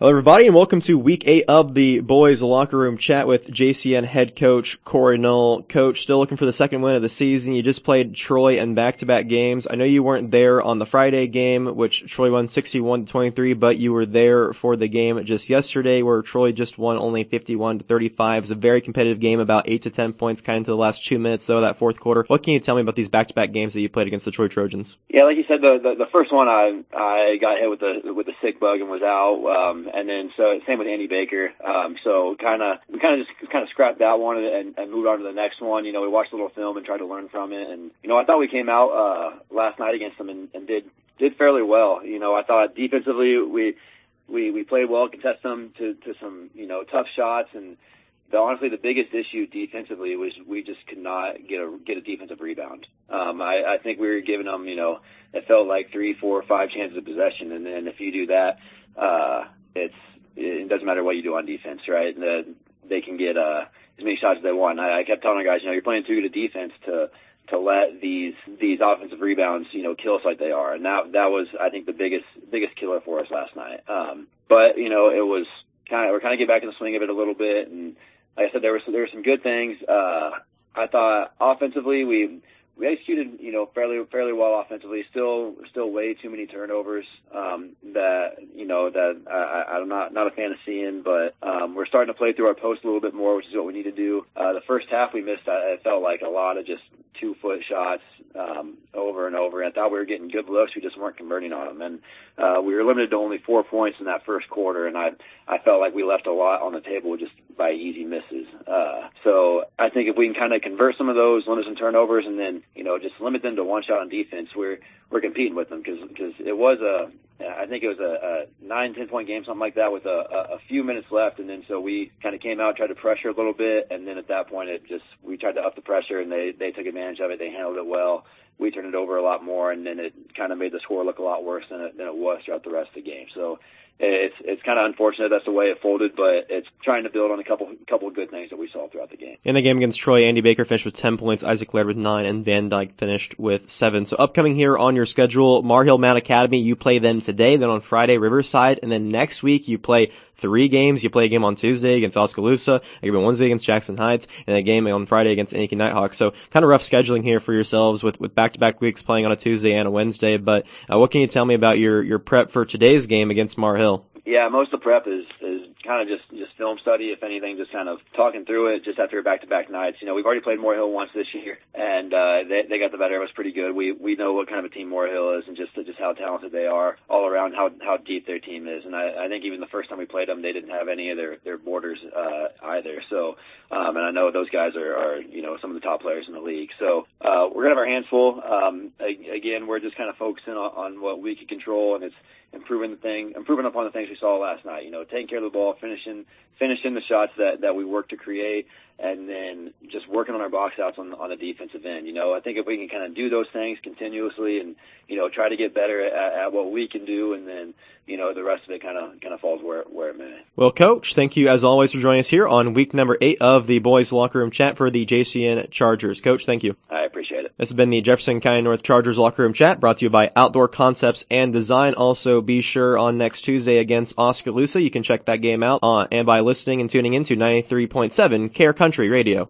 Hello, everybody, and welcome to Week 8 of the Boys Locker Room Chat with JCN head coach Corey Null. Coach, still looking for the second win of the season. You just played Troy in back-to-back games. I know you weren't there on the Friday game, which Troy won 61-23, but you were there for the game just yesterday where Troy just won only 51-35. It was a very competitive game, about 8 to 10 points kind of into the last 2 minutes, though, that fourth quarter. What can you tell me about these back-to-back games that you played against the Troy Trojans? Yeah, like you said, the first one I got hit with the sick bug and was out. And then so same with Andy Baker. So we kind of scrapped that one and moved on to the next one. You know, we watched a little film and tried to learn from it. And you know, I thought we came out last night against them and did fairly well. You know, I thought defensively we played well, contested them to some tough shots. And honestly, the biggest issue defensively was we just could not get a defensive rebound. I think we were giving them, it felt like 3, 4, 5 chances of possession, and then if you do that, it doesn't matter what you do on defense, right? They can get as many shots as they want. I kept telling our guys, you're playing too good a defense to let these offensive rebounds, kill us like they are, and that was, I think, the biggest killer for us last night. But it was we're kind of get back in the swing of it a little bit, and like I said, there were some good things. I thought offensively we executed, fairly well offensively. Still way too many turnovers that I'm not a fan of seeing. But we're starting to play through our post a little bit more, which is what we need to do. The first half we missed. It felt like a lot of just 2-foot shots over and over. And I thought we were getting good looks. We just weren't converting on them. And we were limited to only 4 points in that first quarter. And I felt like we left a lot on the table just by easy misses. So I think if we can kind of convert some of those, limit some turnovers, and then just limit them to one shot on defense, we're competing with them because it was I think it was a 9-10 point game, something like that, with a few minutes left, and then so we kind of came out, tried to pressure a little bit, and then at that point we tried to up the pressure, and they took advantage of it. They handled it well. We turned it over a lot more, and then it kind of made the score look a lot worse than it was throughout the rest of the game. So it's kind of unfortunate that's the way it folded, but it's trying to build on a couple of good things that we saw throughout the game. In the game against Troy, Andy Baker finished with 10 points, Isaac Laird with 9, and Van Dyke finished with 7. So upcoming here on your schedule, Mar-Hill Mount Academy, you play them today, then on Friday, Riverside, and then next week you play 3 games. You play a game on Tuesday against Oskaloosa, a game on Wednesday against Jackson Heights, and a game on Friday against Anakie Nighthawks. So kind of rough scheduling here for yourselves with back-to-back weeks playing on a Tuesday and a Wednesday. But what can you tell me about your prep for today's game against Mar-Hill? Yeah, most of the prep is kind of just film study, if anything, just kind of talking through it just after back-to-back nights. We've already played Moore-Hill once this year, and they got the better. It was pretty good. We know what kind of a team Moore-Hill is and just how talented they are all around, how deep their team is. And I think even the first time we played them, they didn't have any of their borders either. So, and I know those guys are some of the top players in the league. So we're going to have our hands full. Again, we're just kind of focusing on what we can control, and it's improving upon the things we saw last night. Taking care of the ball, finishing the shots that we work to create, and then just working on our box outs on the defensive end. I think if we can kind of do those things continuously and try to get better at what we can do, and then the rest of it kind of falls where it may. Well, Coach, thank you as always for joining us here on week number 8 of the Boys Locker Room Chat for the JCN Chargers. Coach, thank you. I appreciate it. This has been the Jefferson County North Chargers Locker Room Chat, brought to you by Outdoor Concepts and Design. Also, be sure on next Tuesday against Oskaloosa, you can check that game out and by listening and tuning into 93.7 Care Country Radio.